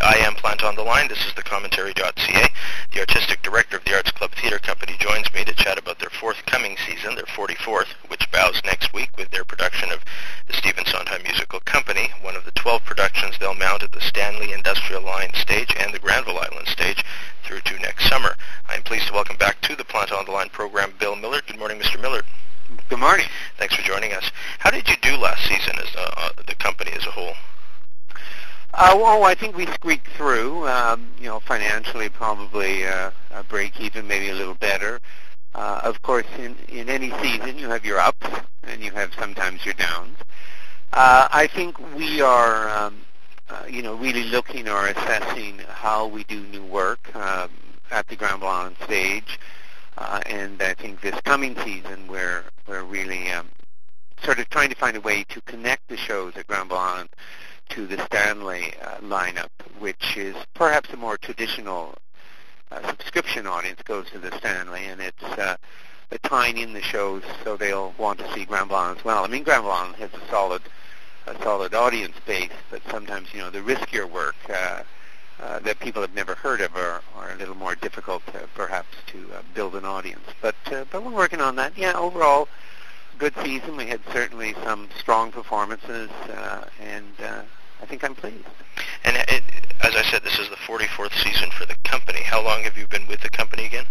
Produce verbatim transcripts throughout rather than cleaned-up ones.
I Am Plant on the Line. This is the commentary dot c a. The artistic director of the Arts Club Theatre Company joins me to chat about their forthcoming season, their forty-fourth, which bows next week with their production of the Stephen Sondheim Musical Company, one of the twelve productions they'll mount at the Stanley Industrial Line stage and the Granville Island stage through to next summer. I am pleased to welcome back to the Plant on the Line program Bill Millard. Good morning, Mister Millard. Good morning. Thanks for joining us. How did you do last season as uh, uh, the company as a whole? Uh, well, I think we squeaked through. Um, you know, financially, probably uh, a break even, maybe a little better. Uh, of course, in, in any season, you have your ups and you have sometimes your downs. Uh, I think we are, um, uh, you know, really looking or assessing how we do new work um, at the Granville Island stage, uh, and I think this coming season, we're we're really um, sort of trying to find a way to connect the shows at Granville Island to the Stanley uh, lineup, which is perhaps a more traditional uh, subscription audience goes to the Stanley, and it's uh, tying in the shows so they'll want to see Granville Island as well. I mean, Granville Island has a solid, a solid audience base, but sometimes, you know, the riskier work uh, uh, that people have never heard of are, are a little more difficult, uh, perhaps, to uh, build an audience. But uh, but we're working on that. Yeah, overall, good season. We had certainly some strong performances, uh, and uh, I think I'm pleased. And it, as I said, this is the forty-fourth season for the company. How long have you been with the company again?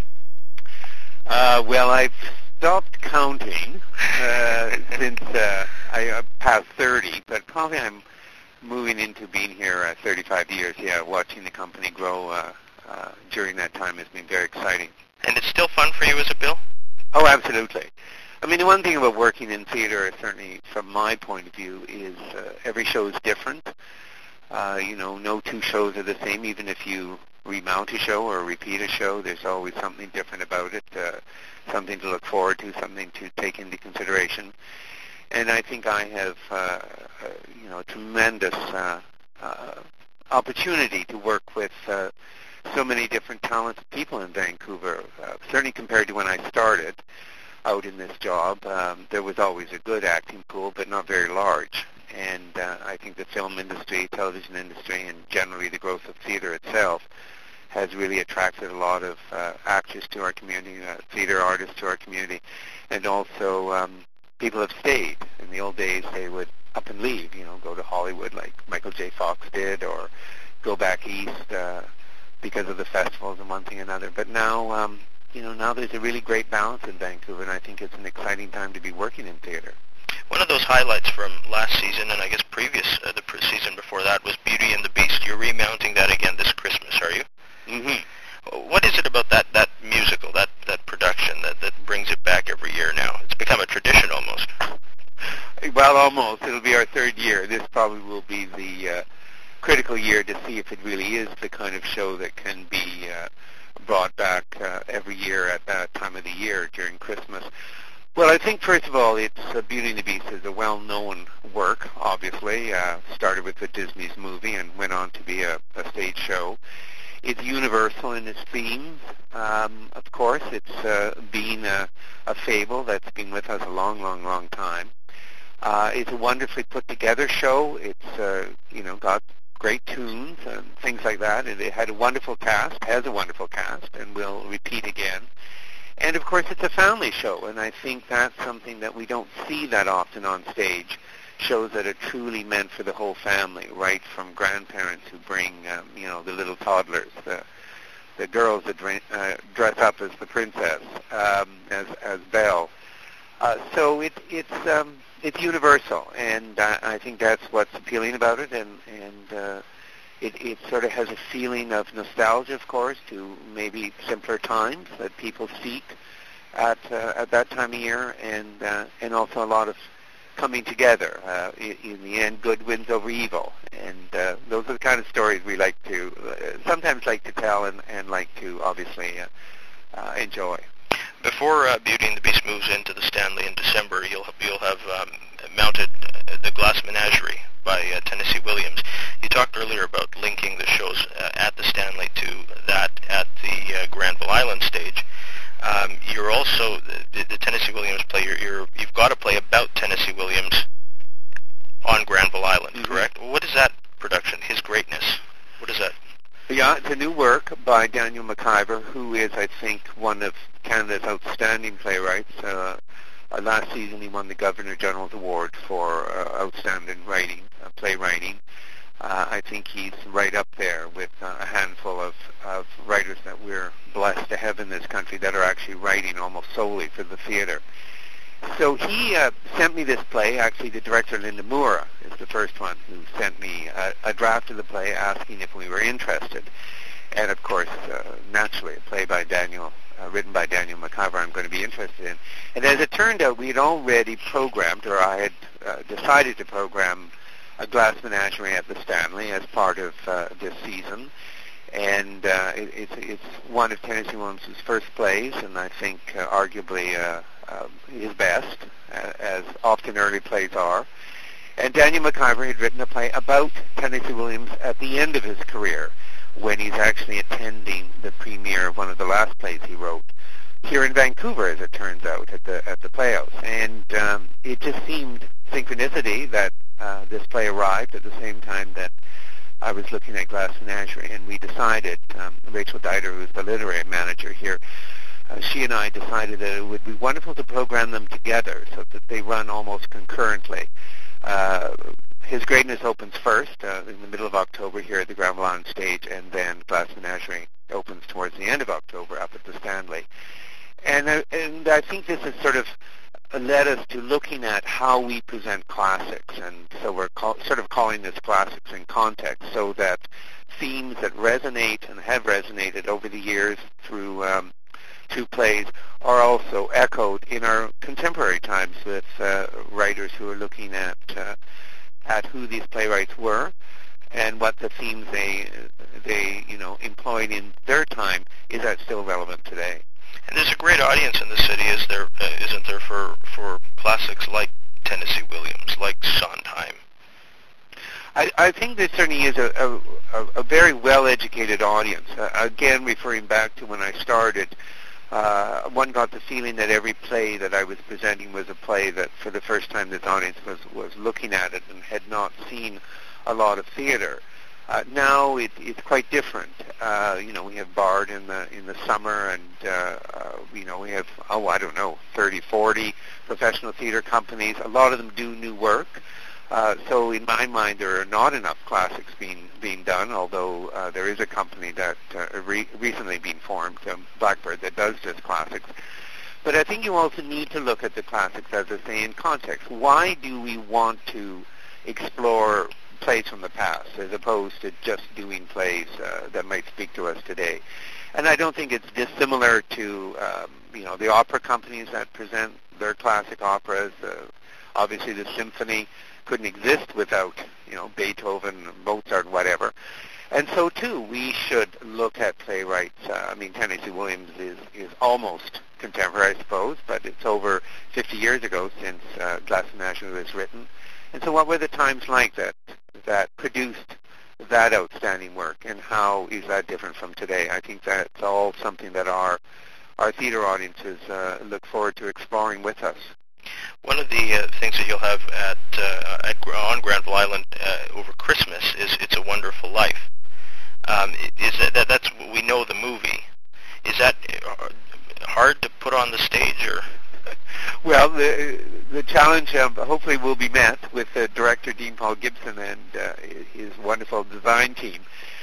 Uh, well, I've stopped counting uh, since uh, I uh, passed thirty, but probably I'm moving into being here uh, thirty-five years. Yeah, watching the company grow uh, uh, during that time has been very exciting. And it's still fun for you as a Bill? Oh, absolutely. I mean, the one thing about working in theater, certainly from my point of view, is uh, every show is different. Uh, you know, no two shows are the same. Even if you remount a show or repeat a show, there's always something different about it, uh, something to look forward to, something to take into consideration. And I think I have, uh, uh, you know, a tremendous uh, uh, opportunity to work with uh, so many different talented people in Vancouver, uh, certainly compared to when I started out in this job. Um, there was always a good acting pool, but not very large. And uh, I think the film industry, television industry, and generally the growth of theater itself has really attracted a lot of uh, actors to our community, uh, theater artists to our community, and also um, people have stayed. In the old days, they would up and leave, you know, go to Hollywood like Michael J. Fox did, or go back east uh, because of the festivals and one thing or another. But now, um, you know, now there's a really great balance in Vancouver, and I think it's an exciting time to be working in theater. One of those highlights from last season, and I guess previous, uh, the pre- season before that, was Beauty and the Beast. You're remounting that again this Christmas, are you? Mm-hmm. What is it about that, that musical, that, that production, that, that brings it back every year now? It's become a tradition almost. Well, almost. It'll be our third year. This probably will be the uh, critical year to see if it really is the kind of show that can be uh, brought back uh, every year at that time of the year during Christmas. Well, I think, first of all, it's uh, Beauty and the Beast is a well-known work, obviously. Uh, started with the Disney's movie and went on to be a, a stage show. It's universal in its themes. Um, of course, it's uh, been a, a fable that's been with us a long, long, long time. Uh, it's a wonderfully put-together show. It's, uh, you know, got great tunes and things like that. And it had a wonderful cast, has a wonderful cast, and will repeat again. And, of course, it's a family show, and I think that's something that we don't see that often on stage, shows that are truly meant for the whole family, right from grandparents who bring, um, you know, the little toddlers, the the girls that dra- uh, dress up as the princess, um, as as Belle. Uh, so it, it's um, it's universal, and uh, I think that's what's appealing about it, and, and uh, It, it sort of has a feeling of nostalgia, of course, to maybe simpler times that people seek at uh, at that time of year, and uh, and also a lot of coming together. Uh, in, in the end, good wins over evil, and uh, those are the kind of stories we like to uh, sometimes like to tell and, and like to obviously uh, uh, enjoy. Before uh, Beauty and the Beast moves into the Stanley in December, you'll you'll have um, mounted uh, the Glass Menagerie by uh, Tennessee Williams. You talked earlier about linking the shows uh, at the Stanley to that at the uh, Granville Island stage. Um, you're also, the, the Tennessee Williams play, you're, you're, you've got to play about Tennessee Williams on Granville Island, mm-hmm. correct? What is that production, his greatness? What Yeah, it's a new work by Daniel McIver, who is, I think, one of Canada's outstanding playwrights. Uh, uh, last season he won the Governor-General's Award for uh, outstanding writing, uh, playwriting. Uh, I think he's right up there with uh, a handful of, of writers that we're blessed to have in this country that are actually writing almost solely for the theater. So he uh, sent me this play. Actually, the director, Linda Moore, is the first one who sent me a, a draft of the play asking if we were interested. And, of course, uh, naturally, a play by Daniel, uh, written by Daniel McIver, I'm going to be interested in. And as it turned out, we had already programmed, or I had uh, decided to program, a Glass Menagerie at the Stanley as part of uh, this season. And uh, it, it's, it's one of Tennessee Williams' first plays, and I think uh, arguably uh, uh, his best, uh, as often early plays are. And Daniel McIver had written a play about Tennessee Williams at the end of his career, when he's actually attending the premiere of one of the last plays he wrote here in Vancouver, as it turns out, at the at the Playhouse. And um, it just seemed synchronicity that uh, this play arrived at the same time that I was looking at Glass Menagerie, and we decided, um, Rachel Dieter, who's the literary manager here, uh, she and I decided that it would be wonderful to program them together so that they run almost concurrently. Uh, His Greatness opens first uh, in the middle of October here at the Grand Blanc stage, and then Glass Menagerie opens towards the end of October up at the Stanley. And, uh, and I think this has sort of led us to looking at how we present classics, and so we're call, sort of calling this classics in context, so that themes that resonate and have resonated over the years through um, two plays are also echoed in our contemporary times with uh, writers who are looking at uh, at who these playwrights were and what the themes they they you know employed in their time. Is that still relevant today? And there's a great audience in the city, is there, uh, isn't there, for, for classics like Tennessee Williams, like Sondheim? I, I think there certainly is a, a, a very well-educated audience. Uh, again, referring back to when I started, uh, one got the feeling that every play that I was presenting was a play that for the first time this audience was, was looking at it and had not seen a lot of theater. Uh, now it, it's quite different. Uh, you know, we have Bard in the in the summer, and uh, uh, you know we have oh I don't know thirty, forty professional theater companies. A lot of them do new work. Uh, so in my mind, there are not enough classics being being done. Although uh, there is a company that uh, re- recently been formed, um, Blackbird, that does just classics. But I think you also need to look at the classics, as I say, in context. Why do we want to explore plays from the past as opposed to just doing plays uh, that might speak to us today? And I don't think it's dissimilar to um, you know the opera companies that present their classic operas. Uh, obviously, the symphony couldn't exist without you know Beethoven, Mozart, whatever. And so too, we should look at playwrights. Uh, I mean, Tennessee Williams is is almost contemporary, I suppose, but it's over fifty years ago since uh, Glass Menagerie was written. And so what were the times like that that produced that outstanding work, and how is that different from today? I think that's all something that our our theater audiences uh, look forward to exploring with us. One of the uh, things that you'll have at, uh, at on Granville Island uh, over Christmas is It's a Wonderful Life. Um, is that, that that's we know the movie? Is that hard to put on the stage, or? Well, the the challenge um, hopefully will be met with uh, director Dean Paul Gibson and uh, his wonderful design team.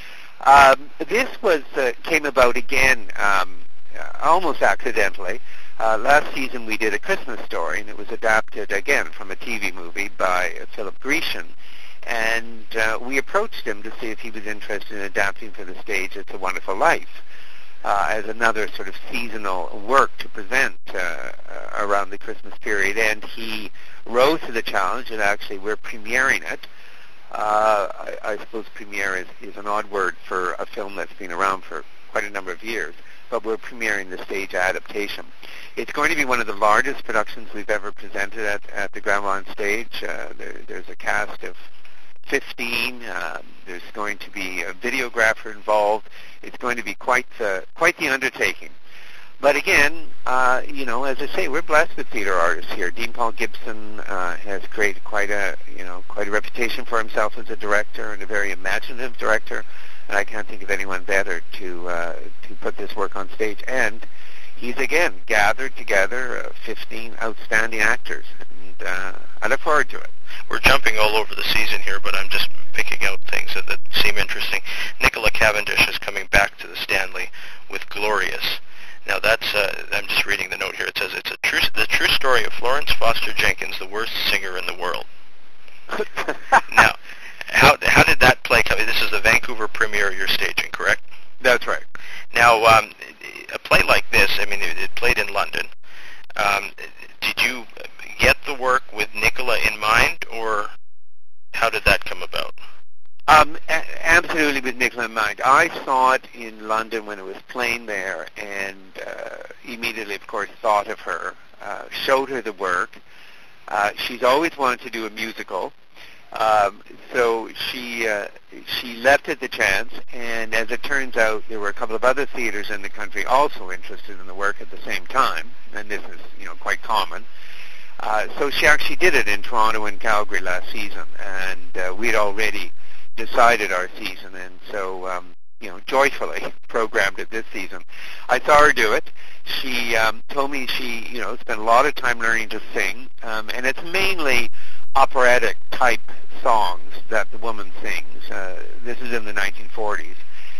Um, this was uh, came about again um, almost accidentally. Uh, last season we did A Christmas Story, and it was adapted again from a T V movie by uh, Philip Grecian. And uh, we approached him to see if he was interested in adapting for the stage It's a Wonderful Life. Uh, as another sort of seasonal work to present uh, uh, around the Christmas period, and he rose to the challenge, and actually we're premiering it. Uh, I, I suppose premiere is, is an odd word for a film that's been around for quite a number of years, but we're premiering the stage adaptation. It's going to be one of the largest productions we've ever presented at, at the Grand Blanc stage. Uh, there, there's a cast of fifteen. Uh, there's going to be a videographer involved. It's going to be quite uh, quite the undertaking. But again, uh, you know, as I say, we're blessed with theater artists here. Dean Paul Gibson uh, has created quite a you know quite a reputation for himself as a director, and a very imaginative director. and I can't think of anyone better to uh, to put this work on stage. And he's again gathered together uh, fifteen outstanding actors, and uh, I look forward to it. We're jumping all over the season here, but I'm just picking out things that, that seem interesting. Nicola Cavendish is coming back to the Stanley with Glorious. Now that's, uh, I'm just reading the note here. It says it's a true, the true story of Florence Foster Jenkins, the worst singer in the world. Now, how how did that play come? This is the Vancouver premiere you're staging, correct? That's right. Now, um, a play like this, I mean, it, it played in London. Um, did you get the work with Nicola in mind, or how did that come about? Um, a- absolutely with Nicola in mind. I saw it in London when it was playing there, and uh, immediately, of course, thought of her, uh, showed her the work. Uh, she's always wanted to do a musical, um, so she uh, she leapt at the chance, and as it turns out, there were a couple of other theaters in the country also interested in the work at the same time, and this is, you know, quite common. Uh, so she actually did it in Toronto and Calgary last season, and uh, we'd already decided our season, and so, um, you know, joyfully programmed it this season. I saw her do it. She um, told me she, you know, spent a lot of time learning to sing, um, and it's mainly operatic-type songs that the woman sings. Uh, this is in the nineteen forties,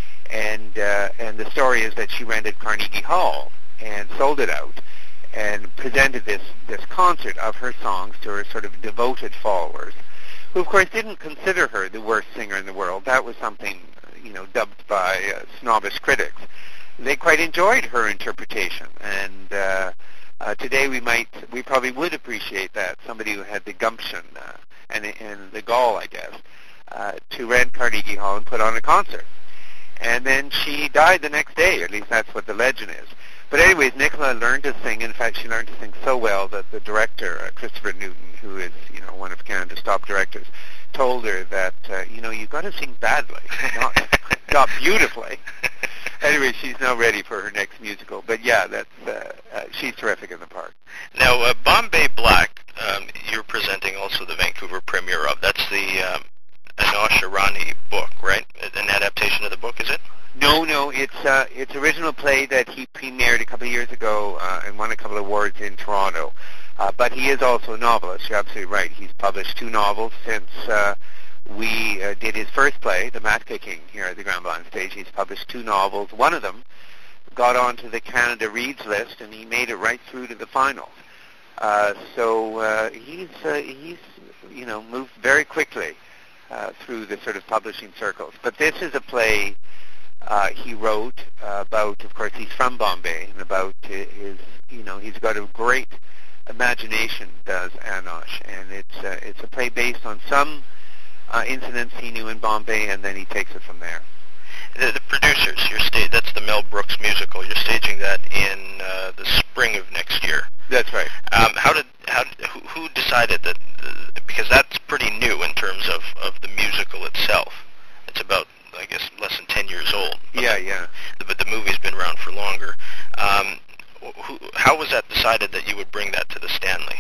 and uh, and the story is that she rented Carnegie Hall and sold it out, and presented this, this concert of her songs to her sort of devoted followers, who of course didn't consider her the worst singer in the world. That was something, you know, dubbed by uh, snobbish critics. They quite enjoyed her interpretation, and uh, uh, today we might, we probably would appreciate that, somebody who had the gumption uh, and, and the gall, I guess, uh, to rent Carnegie Hall and put on a concert. And then she died the next day, or at least that's what the legend is. But anyways, Nicola learned to sing. In fact, she learned to sing so well that the director, uh, Christopher Newton, who is, you know, one of Canada's top directors, told her that, uh, you know, you've got to sing badly, not, not beautifully. Anyway, she's now ready for her next musical. But yeah, that's uh, uh, she's terrific in the part. Now, uh, Bombay Black, um, you're presenting also the Vancouver premiere of. That's the um, Anosh Irani book, right? An adaptation of the book, is it? No, no, it's uh, it's original play that he premiered a couple of years ago uh, and won a couple of awards in Toronto. Uh, but he is also a novelist. You're absolutely right. He's published two novels since uh, we uh, did his first play, The Matka King, here at the Grand Blanc stage. He's published two novels. One of them got onto the Canada Reads list, and he made it right through to the finals. Uh, so uh, he's uh, he's you know moved very quickly uh, through the sort of publishing circles. But this is a play uh, he wrote uh, about. Of course, he's from Bombay, and about his you know he's got a great imagination, does Anosh, and it's uh, it's a play based on some uh, incidents he knew in Bombay, and then he takes it from there. The, the producers, you're sta- that's the Mel Brooks musical. You're staging that in uh, the spring of next year. That's right. Um, how did how who, who decided that? Uh, because that's pretty new in terms of, of the musical itself. It's about, I guess, less than ten years old. Yeah, yeah. The, but the movie's been around for longer. Um, Who, how was that decided that you would bring that to the Stanley?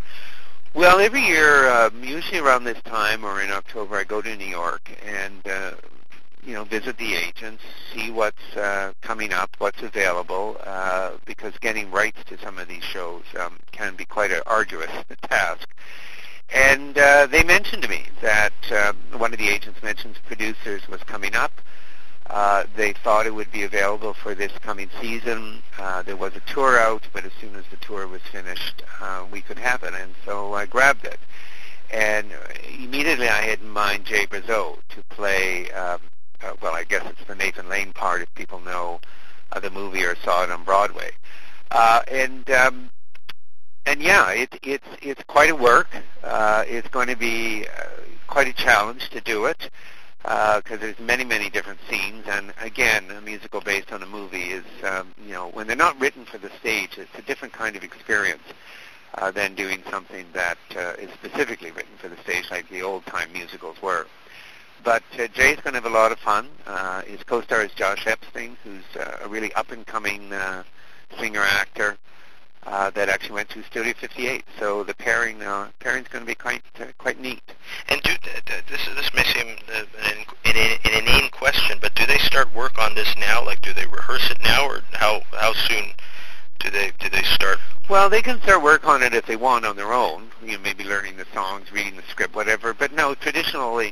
Well, every year, uh, usually around this time or in October, I go to New York and, uh, you know, visit the agents, see what's uh, coming up, what's available, uh, because getting rights to some of these shows um, can be quite an arduous task. And uh, they mentioned to me that uh, one of the agents mentioned Producers was coming up. Uh, they thought it would be available for this coming season. Uh, there was a tour out, but as soon as the tour was finished, uh, we could have it, and so I grabbed it. And immediately I had in mind Jay Brazeau to play, um, uh, well, I guess it's the Nathan Lane part if people know uh, the movie or saw it on Broadway. Uh, and um, and yeah, it, it's it's quite a work. Uh, it's going to be uh, quite a challenge to do it, because uh, there's many, many different scenes, and again, a musical based on a movie is, um, you know, when they're not written for the stage, it's a different kind of experience uh, than doing something that uh, is specifically written for the stage, like the old-time musicals were. But uh, Jay's going to have a lot of fun. Uh, his co-star is Josh Epstein, who's uh, a really up-and-coming uh, singer-actor. uh, that actually went to Studio fifty-eight. So the pairing uh, pairing's going to be quite uh, quite neat. And do this this may seem an, an, an inane question, but do they start work on this now? Like, do they rehearse it now, or how how soon do they do they start? Well, they can start work on it if they want on their own. You know, maybe learning the songs, reading the script, whatever. But no, traditionally,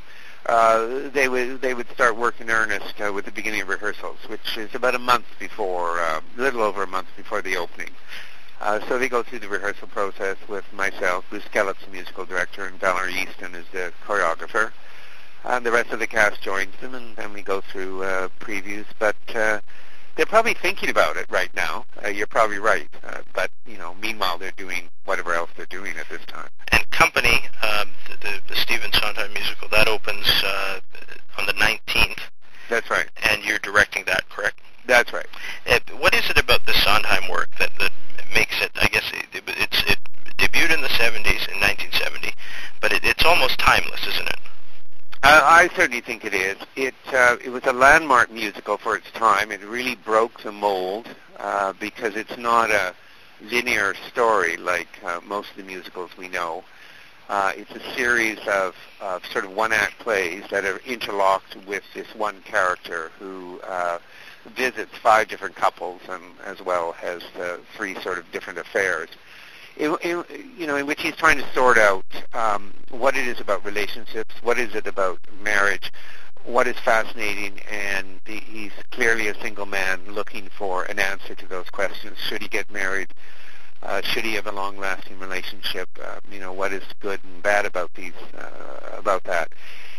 uh, they would they would start work in earnest uh, with the beginning of rehearsals, which is about a month before, uh, a little over a month before the opening. Uh, so they go through the rehearsal process with myself, Bruce Kellett's the musical director, and Valerie Easton is the choreographer. And the rest of the cast joins them, and then we go through uh, previews. But uh, they're probably thinking about it right now. Uh, you're probably right. Uh, but, you know, meanwhile, they're doing whatever else they're doing at this time. And Company, um, the, the, the Stephen Sondheim musical, that opens uh, on the nineteenth. That's right. And you're directing that, correct? That's right. Uh, what is it about the Sondheim work that, that makes it, I guess, it, it's, it debuted in the seventies, in nineteen seventy, but it, it's almost timeless, isn't it? Uh, I certainly think it is. It uh, it was a landmark musical for its time. It really broke the mold uh, because it's not a linear story like uh, most of the musicals we know. Uh, it's a series of, of sort of one-act plays that are interlocked with this one character who uh, visits five different couples and as well as uh, three sort of different affairs. In, in, you know, in which he's trying to sort out um, what it is about relationships, what is it about marriage, what is fascinating, and the, he's clearly a single man looking for an answer to those questions. Should he get married? Uh, should he have a long-lasting relationship? Uh, you know, what is good and bad about these, uh, about that?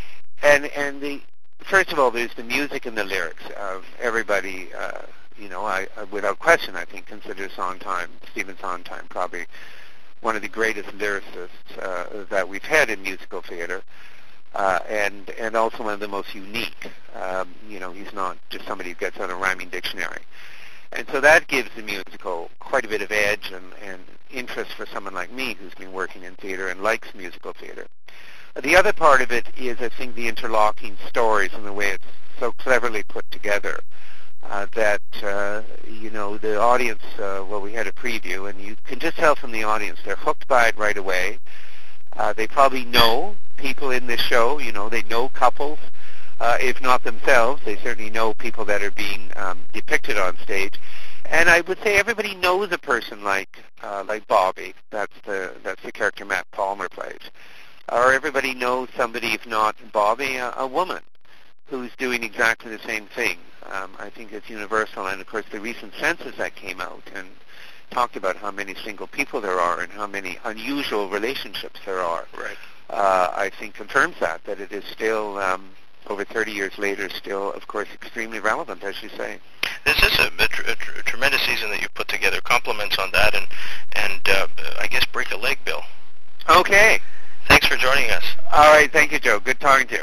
And and the first of all, there's the music and the lyrics of everybody. Uh, You know, I, I, without question, I think consider Sondheim, Stephen Sondheim, probably one of the greatest lyricists uh, that we've had in musical theater, uh, and and also one of the most unique. Um, you know, he's not just somebody who gets out a rhyming dictionary, and so that gives the musical quite a bit of edge and, and interest for someone like me who's been working in theater and likes musical theater. The other part of it is, I think, the interlocking stories and the way it's so cleverly put together. Uh, that, uh, you know, the audience, uh, well, we had a preview, and you can just tell from the audience, they're hooked by it right away. Uh, they probably know people in this show, you know, they know couples. Uh, if not themselves, they certainly know people that are being um, depicted on stage. And I would say everybody knows a person like uh, like Bobby. That's the that's the character Matt Palmer plays. Or everybody knows somebody, if not Bobby, a, a woman who's doing exactly the same thing. Um, I think it's universal, and of course the recent census that came out and talked about how many single people there are and how many unusual relationships there are. Right. Uh, I think confirms that, that it is still, um, over thirty years later, still, of course, extremely relevant, as you say. This is a, a, tr- a, tr- a tremendous season that you've put together. Compliments on that, and, and uh, I guess break a leg, Bill. Okay. Thanks for joining us. All right. Thank you, Joe. Good talking to you.